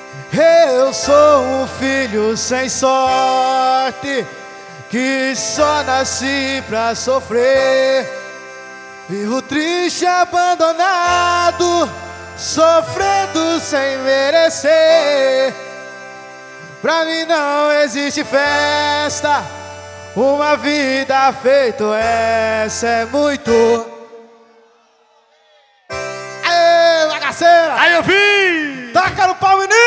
Eu sou um filho sem sorte, que só nasci pra sofrer. Vivo triste, abandonado, sofrendo sem merecer. Pra mim não existe festa, uma vida feita essa é muito. Aê, bagaceira! Aí eu vi! Taca no pau, menino!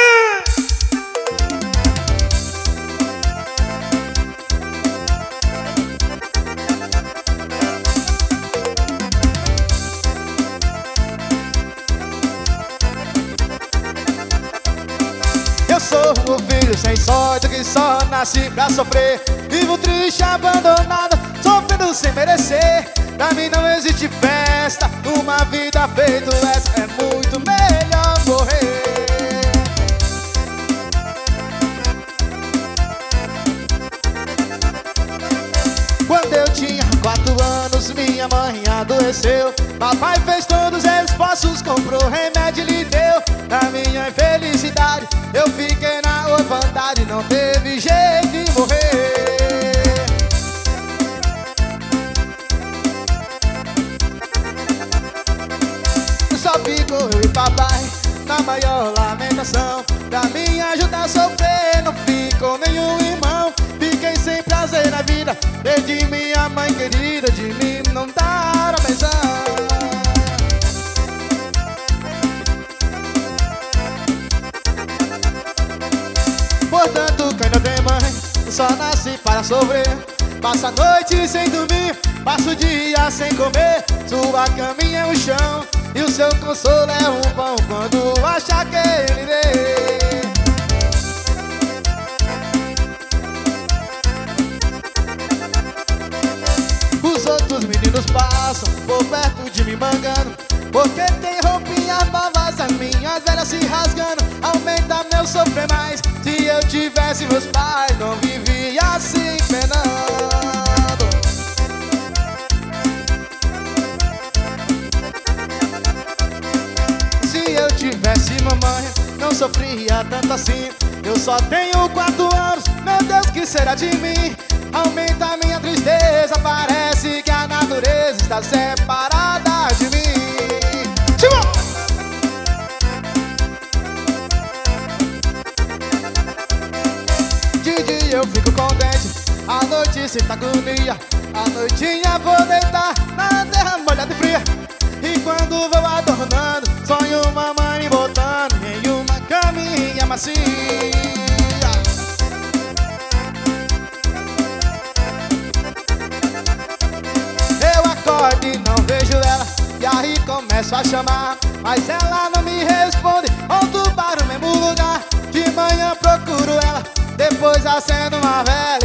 Eu sou um filho sem sorte, que só nasci pra sofrer. Vivo triste, abandonado, sofrendo sem merecer. Pra mim não existe festa, uma vida feita essa é muito melhor morrer. Quando eu tinha 4 anos, minha mãe adoeceu. Papai fez todos os esforços, comprou remédio e lhe deu. Na minha infelicidade, eu fiquei na orfandade, não teve jeito de morrer. Só ficou eu e papai na maior lamentação. Pra me ajudar a sofrer, não ficou nenhum irmão. Fiquei sem prazer na vida, perdi minha mãe querida, de mim não dar a pensão. Portanto, quem não tem mãe, só nasce para sofrer. Passa a noite sem dormir, passa o dia sem comer. Sua caminha é o chão e o seu consolo é um pão quando acha que ele vê. Os outros meninos passam por perto de mim mangando, porque tem roupinhas novas, as minhas velhas se rasgando. Aumenta meu sofrer mais, se eu tivesse meus pais, não vivia assim penando. Se eu tivesse mamãe, não sofria tanto assim. Eu só tenho 4 anos, meu Deus, que será de mim? Aumenta minha tristeza, parece que a natureza está separada de mim. De dia eu fico contente, à noite sinto agonia. À noitinha vou deitar na terra molhada e fria. E quando vou adornando, sonho mamãe me botando em uma caminha macia. Eu acordo e não vejo ela, e aí começo a chamar, mas ela não me responde, volto para o mesmo lugar. De manhã procuro ela, depois acendo uma vela